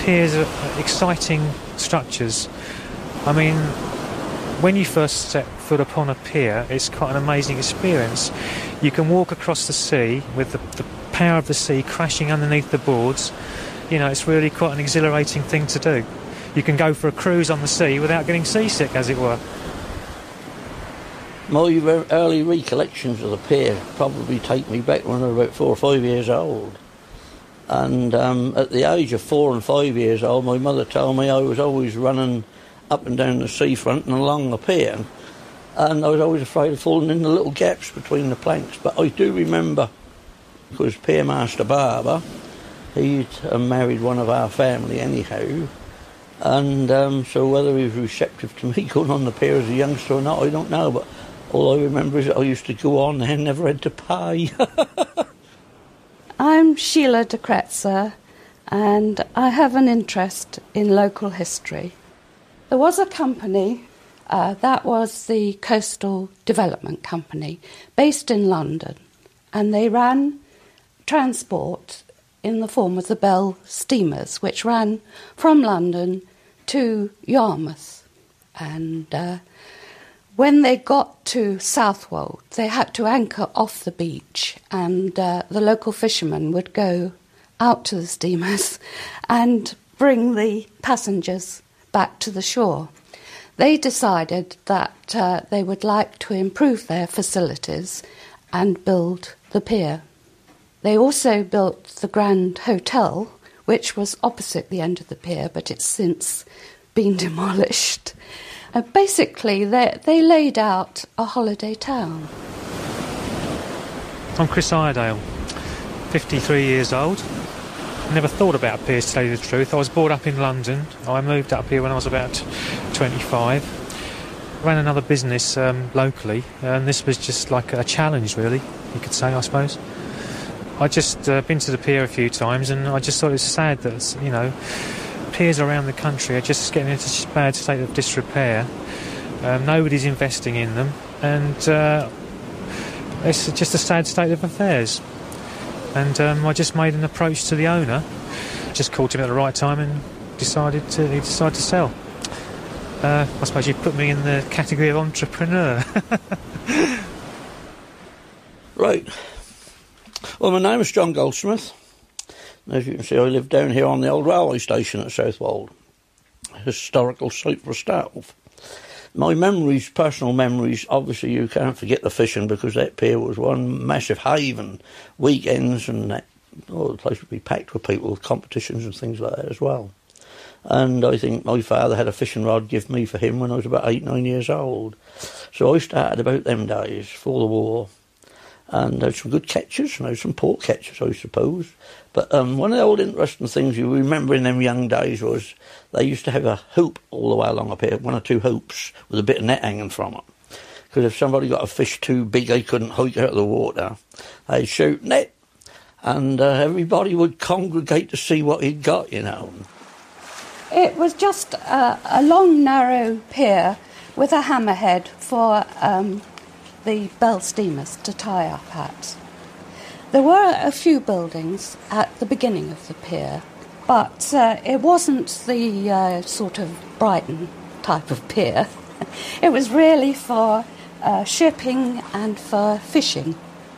piers are exciting structures. I mean, when you first set foot upon a pier, it's quite an amazing experience. You can walk across the sea with the power of the sea crashing underneath the boards. You know, it's really quite an exhilarating thing to do. You can go for a cruise on the sea without getting seasick, as it were. My early recollections of the pier probably take me back when I was about 4 or 5 years old. And at the age of 4 and 5 years old, my mother told me I was always running up and down the seafront and along the pier, and I was always afraid of falling in the little gaps between the planks. But I do remember, because Piermaster Barber, he'd married one of our family anyhow, and so whether he was receptive to me going on the pier as a youngster or not, I don't know, but all I remember is that I used to go on there and never had to pay. I'm Sheila de Kretzer, and I have an interest in local history. There was a company, that was the Coastal Development Company, based in London, and they ran transport in the form of the Bell steamers, which ran from London to Yarmouth. And when they got to Southwold, they had to anchor off the beach, and the local fishermen would go out to the steamers and bring the passengers back to the shore. They decided that they would like to improve their facilities and build the pier. They also built the Grand Hotel, which was opposite the end of the pier, but it's since been demolished. Basically, they laid out a holiday town. I'm Chris Iredale, 53 years old. Never thought about piers, to tell you the truth. I was brought up in London. I moved up here when I was about 25. Ran another business locally, and this was just like a challenge, really, you could say, I suppose. I'd just been to the pier a few times, and I just thought it was sad that, you know, piers around the country are just getting into such a bad state of disrepair. Nobody's investing in them, and it's just a sad state of affairs. And I just made an approach to the owner, just caught him at the right time, and he decided to sell. I suppose you'd put me in the category of entrepreneur. Right. Well, my name is John Goldsmith. As you can see, I live down here on the old railway station at Southwold. Historical site for a start off. My memories, personal memories, obviously you can't forget the fishing, because that pier was one massive haven. Weekends and that, the place would be packed with people, with competitions and things like that as well. And I think my father had a fishing rod given me for him when I was about 8, 9 years old. So I started about them days, before the war. And there were some good catches, and there were some poor catches, I suppose. But one of the old interesting things you remember in them young days was they used to have a hoop all the way along up here, 1 or 2 hoops with a bit of net hanging from it. Because if somebody got a fish too big they couldn't hike out of the water, they'd shoot net, and everybody would congregate to see what he'd got, you know. It was just a long, narrow pier with a hammerhead for the Bell steamers to tie up at. There were a few buildings at the beginning of the pier, but it wasn't the sort of Brighton type of pier. It was really for shipping and for fishing.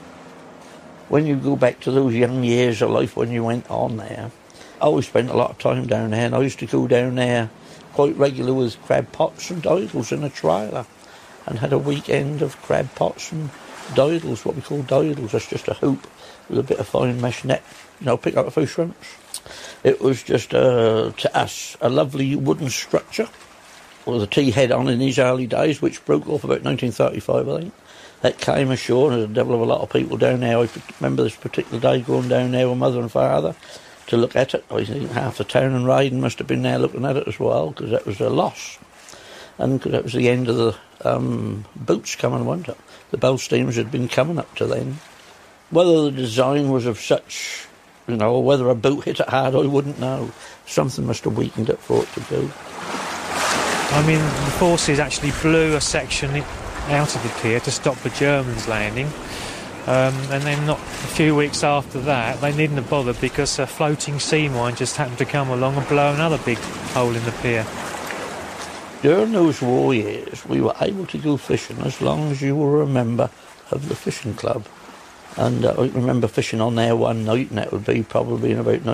When you go back to those young years of life when you went on there, I always spent a lot of time down there, and I used to go down there quite regular with crab pots and didles in a trailer, and had a weekend of crab pots and didles, what we call didles. That's just a hoop with a bit of fine mesh net, you know, pick up a few shrimps. It was just, to us, a lovely wooden structure with a T-head on in these early days, which broke off about 1935, I think. That came ashore, and there's a devil of a lot of people down there. I remember this particular day going down there with Mother and Father to look at it. I think half the town and Ryden must have been there looking at it as well, because that was a loss. And because that was the end of the boats coming, wasn't it? The Bell steamers had been coming up to then. Whether the design was of such, you know, or whether a boat hit it hard, I wouldn't know. Something must have weakened it for it to go. I mean, the forces actually blew a section out of the pier to stop the Germans landing. And then not a few weeks after that, they needn't have bothered because a floating sea mine just happened to come along and blow another big hole in the pier. During those war years, we were able to go fishing as long as you were a member of the fishing club. And I remember fishing on there one night, and that would be probably in about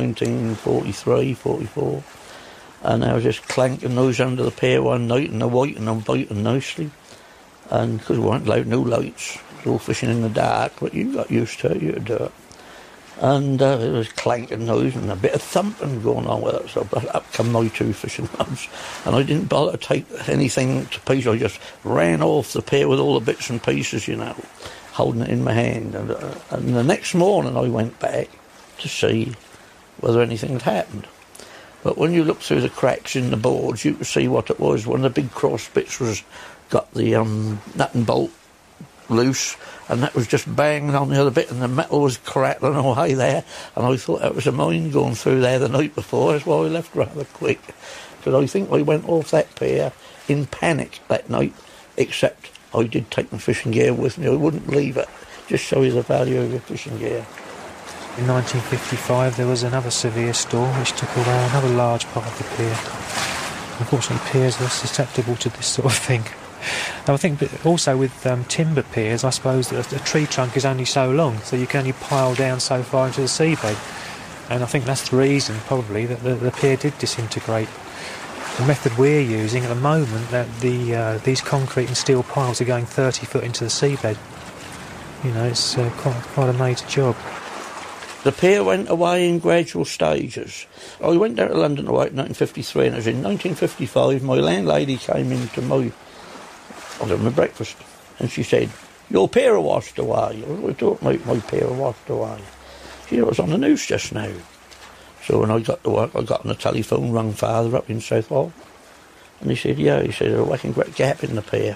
1943, 44. And I was just clanking those under the pier one night, and they're whiting and biting nicely. And because we weren't allowed no lights, it was all fishing in the dark, but you got used to it, you could do it. And it was clanking noise and a bit of thumping going on with it. So up come my two fishing rods, and I didn't bother to take anything to pieces. I just ran off the pier with all the bits and pieces, you know, holding it in my hand. And the next morning I went back to see whether anything had happened. But when you looked through the cracks in the boards, you could see what it was. One of the big cross bits was got the nut and bolt loose, and that was just banging on the other bit, and the metal was crackling away there, and I thought that was a mine going through there the night before. That's why I left rather quick, because I think I went off that pier in panic that night, except I did take my fishing gear with me. I wouldn't leave it, just show you the value of your fishing gear. In 1955 there was another severe storm which took away another large part of the pier. Unfortunately, piers are susceptible to this sort of thing. Now, I think also with timber piers, I suppose that a tree trunk is only so long, so you can only pile down so far into the seabed. And I think that's the reason, probably, that the pier did disintegrate. The method we're using at the moment, that these concrete and steel piles are going 30 foot into the seabed. You know, it's quite a major job. The pier went away in gradual stages. I went down to London to work in 1953, and it was in 1955 my landlady came into I was having my breakfast, and she said, "Your pier washed away." We're talking about my pier washed away. She said, "It was on the news just now." So when I got to work, I got on the telephone, rang Father up in Southall, and he said, "Yeah," he said, "I reckon a great gap in the pier."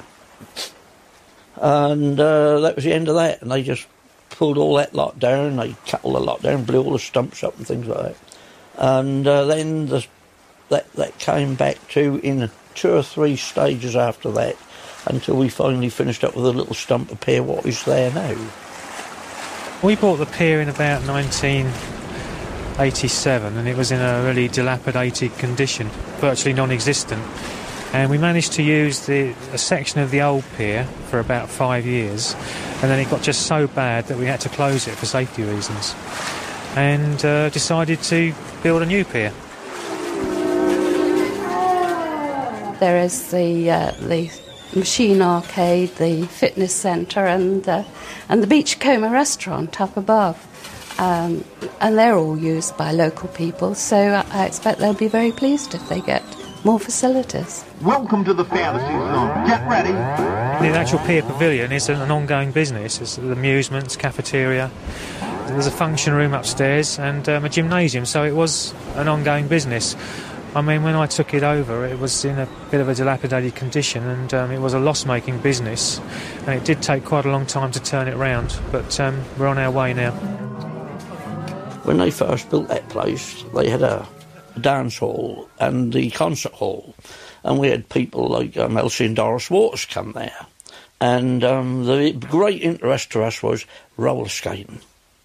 And that was the end of that, and they just pulled all that lot down, they cut all the lot down, blew all the stumps up and things like that. And then that came back to in 2 or 3 stages after that, until we finally finished up with a little stump of pier what is there now. We bought the pier in about 1987, and it was in a really dilapidated condition, virtually non-existent. And we managed to use a section of the old pier for about 5 years, and then it got just so bad that we had to close it for safety reasons, and decided to build a new pier. There is the machine arcade, the fitness centre, and the Beachcomber restaurant up above, and they're all used by local people. So I expect they'll be very pleased if they get more facilities. Welcome to the Fantasy Zone. Get ready. The actual pier pavilion is an ongoing business. It's amusements, cafeteria. There's a function room upstairs and a gymnasium, so it was an ongoing business. I mean, when I took it over, it was in a bit of a dilapidated condition, and it was a loss-making business, and it did take quite a long time to turn it round, but we're on our way now. When they first built that place, they had a dance hall and the concert hall, and we had people like Elsie and Doris Waters come there, and the great interest to us was roller skating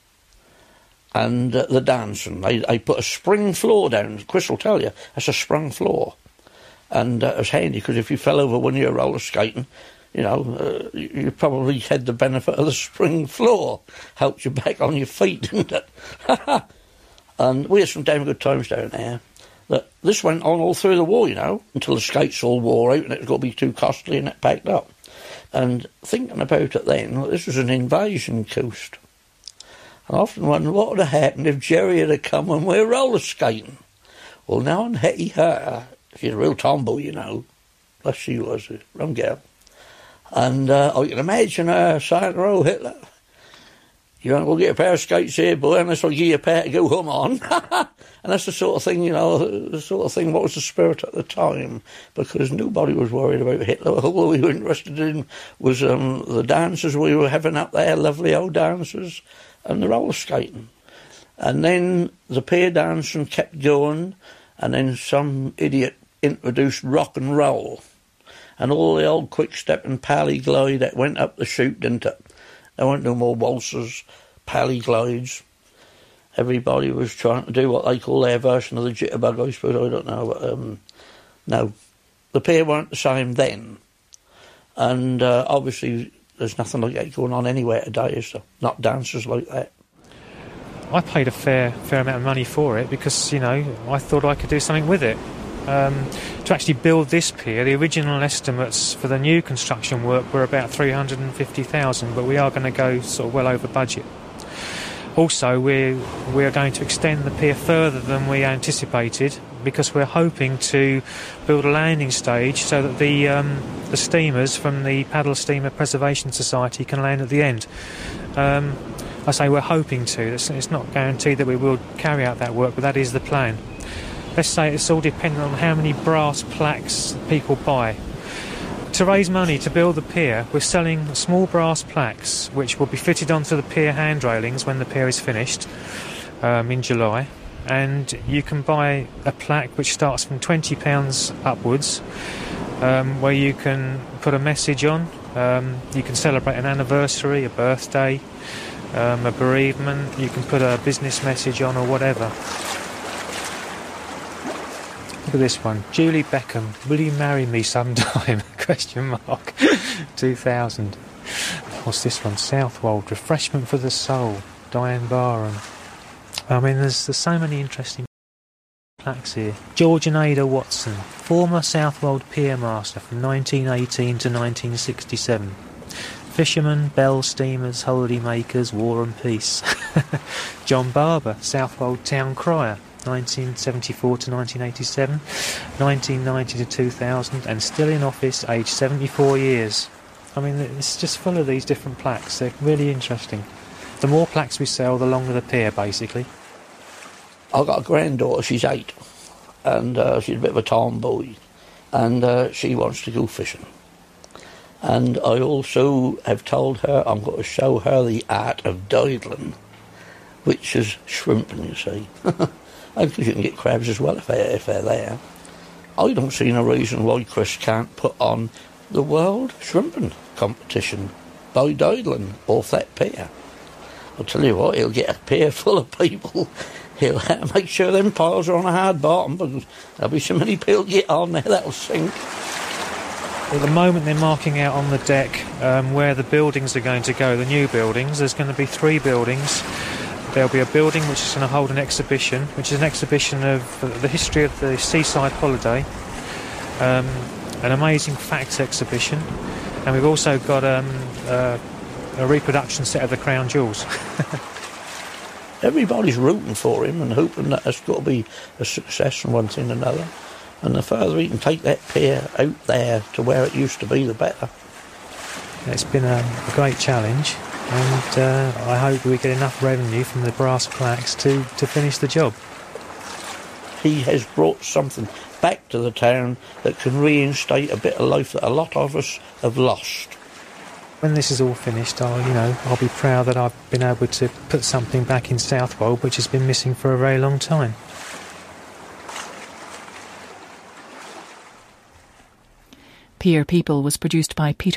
and the dancing. They put a spring floor down. Chris will tell you, that's a sprung floor, and it was handy because if you fell over when you were roller skating, you know, you probably had the benefit of the spring floor, helped you back on your feet, didn't it? And we had some damn good times down there. This went on all through the war, you know, until the skates all wore out and it was going to be too costly and it packed up. And thinking about it then, this was an invasion coast. And I often wondered what would have happened if Jerry had come when we were roller skating. Well, now on Hetty her, she's a real tomboy, you know. Plus she was a rum girl. And I can imagine her saying to her, "Hitler, you won't go get a pair of skates here, boy, unless I give you a pair to go home on." And that's the sort of thing, you know, what was the spirit at the time, because nobody was worried about Hitler. All we were interested in was the dances we were having up there, lovely old dances, and the roller skating. And then the pier dancing kept going, and then some idiot introduced rock and roll, and all the old quick-step and pally glide that went up the chute, didn't it? There weren't no more waltzers, pally glides. Everybody was trying to do what they call their version of the jitterbug, I suppose. I don't know. But, no, the pier weren't the same then. And obviously there's nothing like that going on anywhere today, is there? Not dancers like that. I paid a fair amount of money for it because, you know, I thought I could do something with it. To actually build this pier, the original estimates for the new construction work were about $350,000, but we are going to go sort of well over budget. Also, we are going to extend the pier further than we anticipated because we're hoping to build a landing stage so that the steamers from the Paddle Steamer Preservation Society can land at the end. I say we're hoping to. It's not guaranteed that we will carry out that work, but that is the plan. Let's say it's all dependent on how many brass plaques people buy. To raise money to build the pier, we're selling small brass plaques which will be fitted onto the pier hand railings when the pier is finished in July. And you can buy a plaque which starts from £20 upwards, where you can put a message on. You can celebrate an anniversary, a birthday, a bereavement. You can put a business message on or whatever. Look at this one. Julie Beckham, will you marry me sometime? ? 2000. What's this one? Southwold, refreshment for the soul. Diane Barham. I mean, there's so many interesting plaques here. George and Ada Watson, former Southwold pier master from 1918 to 1967. Fishermen, bell steamers, holiday makers, war and peace. John Barber, Southwold town crier. 1974 to 1987, 1990 to 2000, and still in office, aged 74 years. I mean, it's just full of these different plaques. They're really interesting. The more plaques we sell, the longer the pier, basically. I've got a granddaughter, she's 8, and she's a bit of a tomboy, and she wants to go fishing. And I also have told her I'm going to show her the art of didling, which is shrimping, you see. Because you can get crabs as well if they're there. I don't see no reason why Chris can't put on the World Shrimping Competition by didling off that pier. I'll tell you what, he'll get a pier full of people. He'll have to make sure them piles are on a hard bottom because there'll be so many people get on there that'll sink. At the moment they're marking out on the deck where the buildings are going to go, the new buildings. There's going to be 3 buildings. There'll be a building which is going to hold an exhibition, which is an exhibition of the history of the seaside holiday, an amazing facts exhibition, and we've also got a reproduction set of the Crown Jewels. Everybody's rooting for him and hoping that it's got to be a success and one thing or another. And the further he can take that pier out there to where it used to be, the better. It's been a great challenge. And I hope we get enough revenue from the brass plaques to finish the job. He has brought something back to the town that can reinstate a bit of life that a lot of us have lost. When this is all finished, I'll be proud that I've been able to put something back in Southwold which has been missing for a very long time. Pier People was produced by Peter